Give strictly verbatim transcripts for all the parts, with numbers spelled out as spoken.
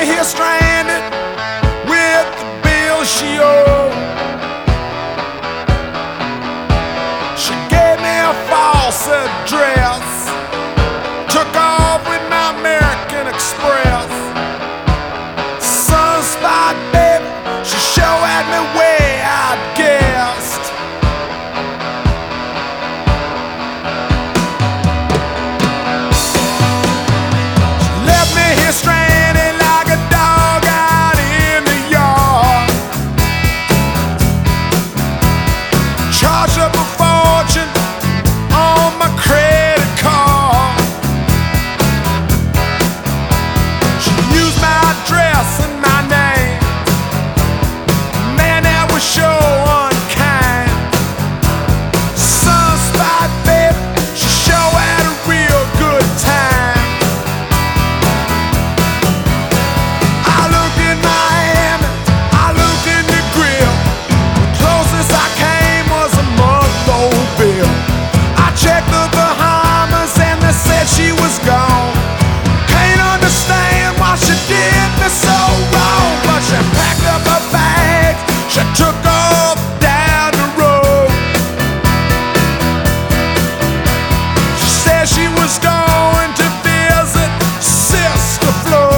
here stranded with the bill she owed. She gave me a false address, took off with my American Express. Sunspot, baby, she sure had me way outguessed. She left me here stranded like a dog out in the yard. Charged up a fortune on my credit card. She used my address and my name. Man, that was sure unkind. Sunspot, baby, she sure had a real good time. I looked in Miami, I looked in the grill. The closest I came was a month-old bill. I checked the Bahamas and they said she was gone. Can't understand why she did me so wrong, but she packed up her bags, she took off down the road. She said she was going to visit Sister Flo.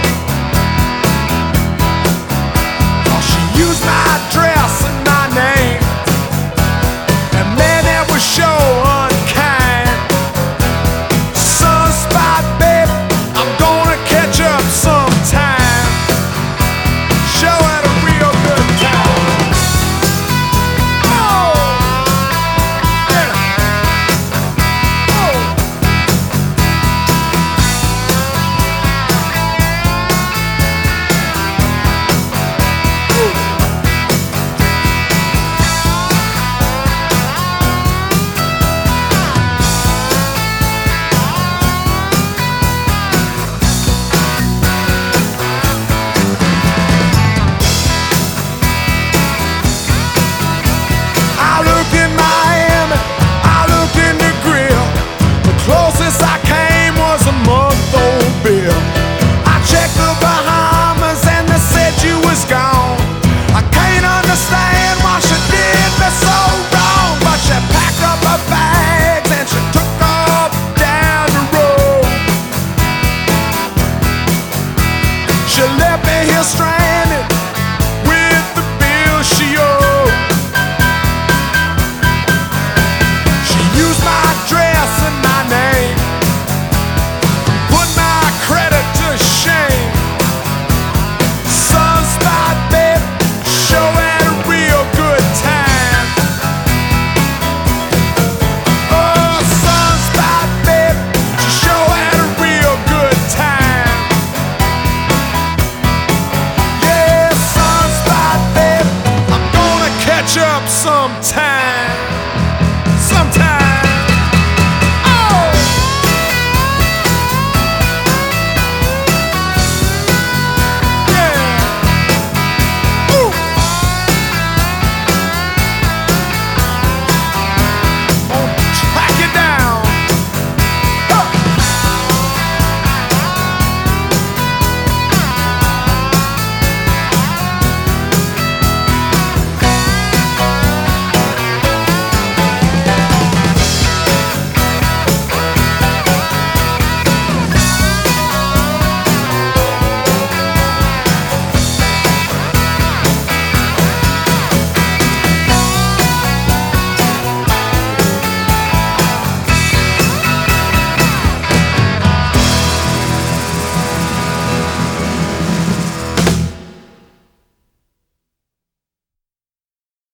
Oh, she used my address and my name, and man, that was sure unkind. Sunspot, baby, I'm gonna catch up sometime. Sure had a real good time. Oh, yeah. Oh. I looked in Miami, I looked in the grill. The closest I came was a month-old bill. I checked the Bahamas and they said you was gone. I can't understand why she did me so wrong, but she packed up her bags and she took off down the road. She left me here stranded